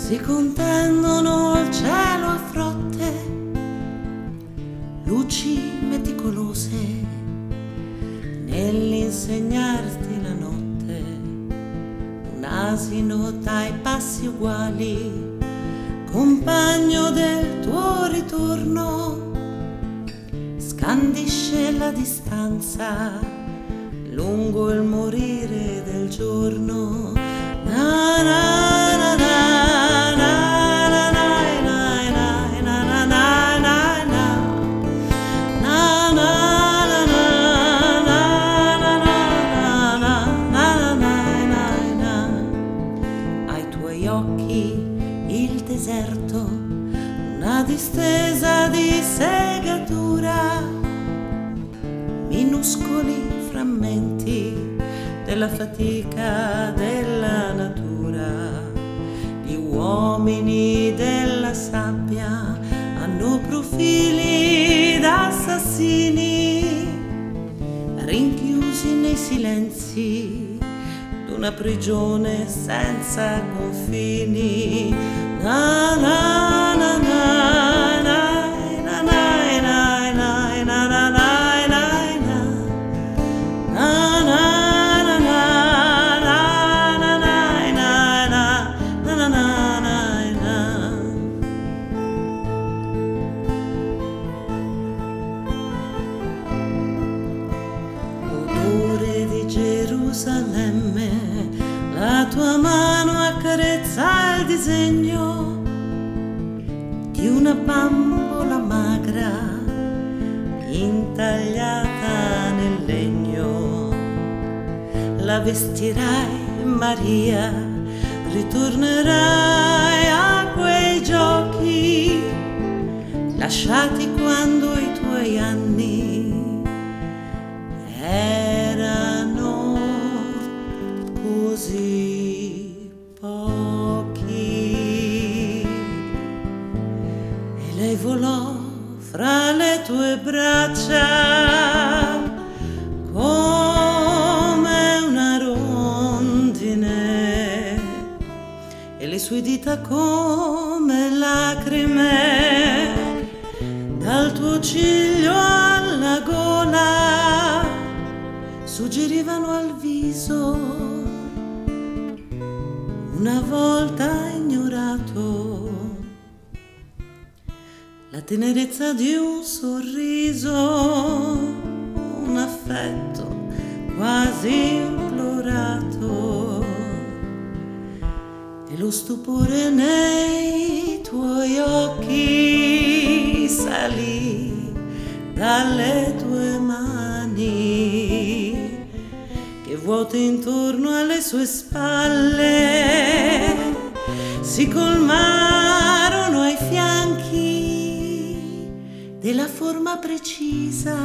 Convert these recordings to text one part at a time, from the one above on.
si contendono il cielo a frotte, luci meticolose nell'insegnarti la notte, un asino dai passi uguali, compagno del tuo ritorno, scandisce la distanza lungo il morire del giorno. Na, na, na, na, na, na, na, na, na, na, na. Ai tuoi occhi il deserto, una distesa di segatura, minuscoli frammenti della fatica della natura. Gli uomini della sabbia hanno profili da assassini, rinchiusi nei silenzi d'una prigione senza confini. Na, na, na, na, na, na, na, na, na, na, na, na. Gerusalemme, la tua mano accarezza il disegno di una bambola magra intagliata nel legno. La vestirai, Maria, ritornerai a quei giochi lasciati quando i tuoi anni erano così pochi. E lei volò fra le tue braccia come una rondine e le sue dita come lacrime dal tuo ciglio alla gola suggerivano al viso, una volta ignorato, la tenerezza di un sorriso, un affetto quasi implorato e lo stupore nei tuoi occhi salì dalle tue mani che vuote intorno alle sue spalle si colmarono ai fianchi della forma precisa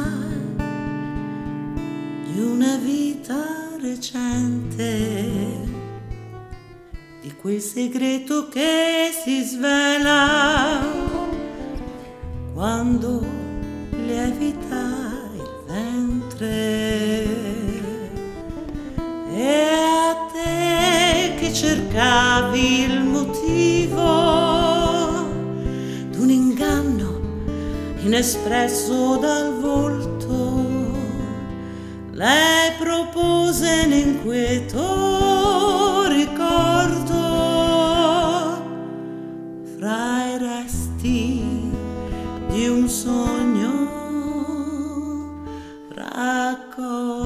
di una vita recente, di quel segreto che si svela quando lievita il ventre. E a te che cercavi il motivo d'un inganno inespresso dal volto, lei propose l'inquieto ricordo fra i resti di un sogno raccolto.